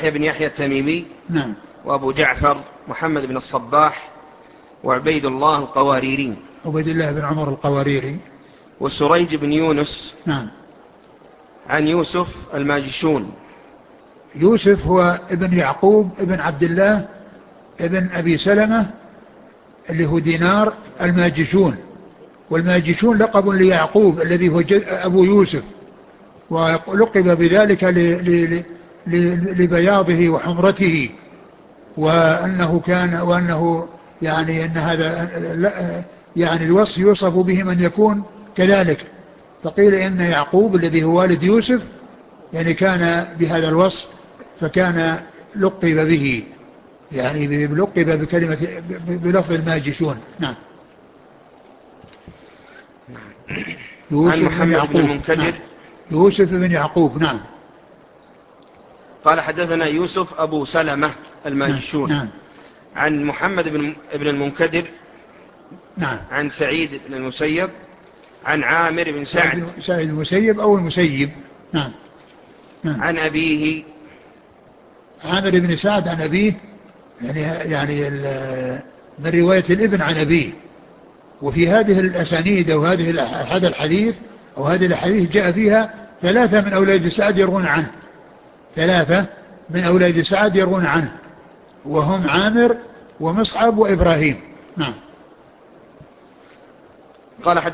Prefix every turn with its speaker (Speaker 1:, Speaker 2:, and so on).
Speaker 1: يحيى بن يحيى التميمي.
Speaker 2: نعم.
Speaker 1: وأبو جعفر محمد بن الصباح وعبيد الله القواريري.
Speaker 2: عبيد الله بن عمر القواريري.
Speaker 1: وسريج بن يونس.
Speaker 2: نعم.
Speaker 1: عن يوسف الماجشون.
Speaker 2: يوسف هو ابن يعقوب ابن عبد الله ابن أبي سلمة اللي هو دينار الماجشون، والماجشون لقب ليعقوب الذي هو أبو يوسف، ولقب بذلك لبياضه وحمرته، وأنه يعني أن هذا يعني الوصف يوصف به من يكون كذلك، فقيل إن يعقوب الذي هو والد يوسف يعني كان بهذا الوصف، فكان لقب به، يعني لقب بكلمة بلفظ الماجشون. نعم.
Speaker 1: عن
Speaker 2: يوسف بن
Speaker 1: محمد بن
Speaker 2: يعقوب.
Speaker 1: المنكدر.
Speaker 2: نعم. يوسف بن يعقوب. نعم.
Speaker 1: قال حدثنا يوسف أبو سلمة
Speaker 2: نعم.
Speaker 1: الماجشون.
Speaker 2: نعم.
Speaker 1: عن محمد بن المنكدر.
Speaker 2: نعم.
Speaker 1: عن سعيد بن المسيب. عن عامر بن سعد.
Speaker 2: سعيد المسيب أو المسيب. نعم. نعم.
Speaker 1: عن أبيه.
Speaker 2: عامر بن سعد عن أبيه، يعني من رواية الابن عن أبيه. وفي هذه الأسانيد أو هذا الحديث أو هذه الحديث جاء فيها 3 من أولاد سعد يروون عنه، 3 من أولاد سعد يروون عنه، وهم عامر ومصعب وإبراهيم. نعم.
Speaker 1: قال